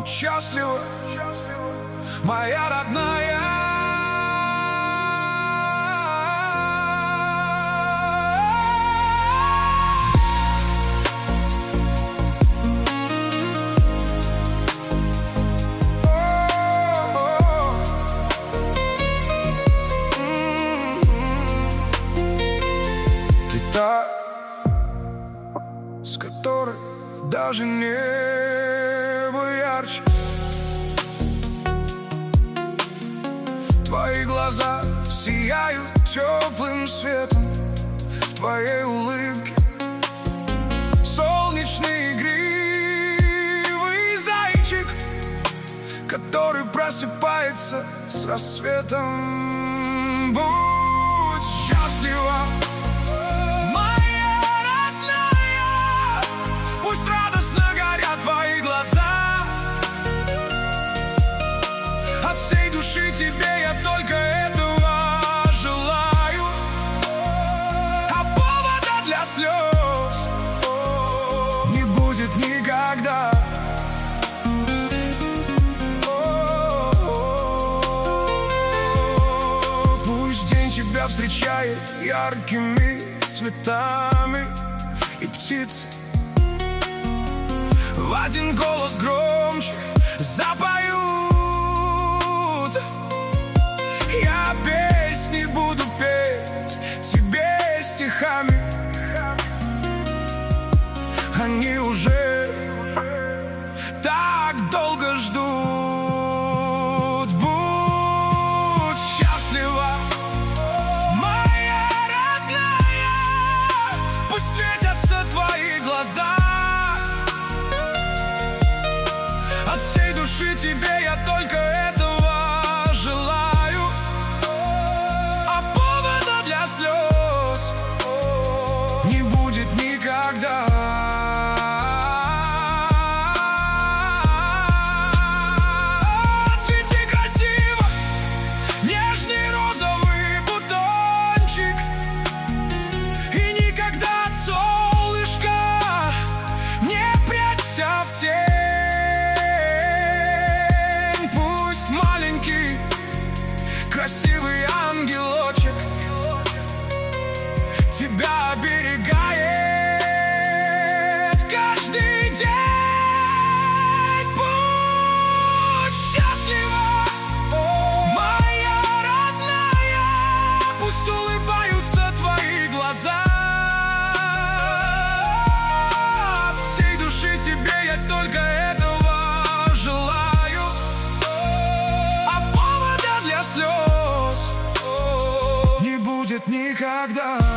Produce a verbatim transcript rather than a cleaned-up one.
Будь счастлива, моя родная. Ты та, с которой даже небо ярче. Твои глаза сияют теплым светом, в твоей улыбке солнечный игривый зайчик, который просыпается с рассветом. Будь счастлива, моя родная, пусть радостно горят твои глаза. От всей души тебе я только этого желаю, а повода для слез не будет никогда. Пусть день тебя встречает яркими цветами, и птицы в один голос громче запоют. Я песни буду петь тебе стихами, они уже так долго ждут. Будь счастлива, моя родная, пусть светятся твои глаза. От всей души тебе я только этого желаю, а повода для слез не будет никогда. Цвети красиво, нежный розовый бутончик, и никогда от солнышка не прячься в тень. Красивый ангелочек тебя оберегает каждый день. Будь счастлива, моя родная, пусть улыбаются твои глаза. От всей души тебе я только этого желаю, а повода для слез не будет никогда.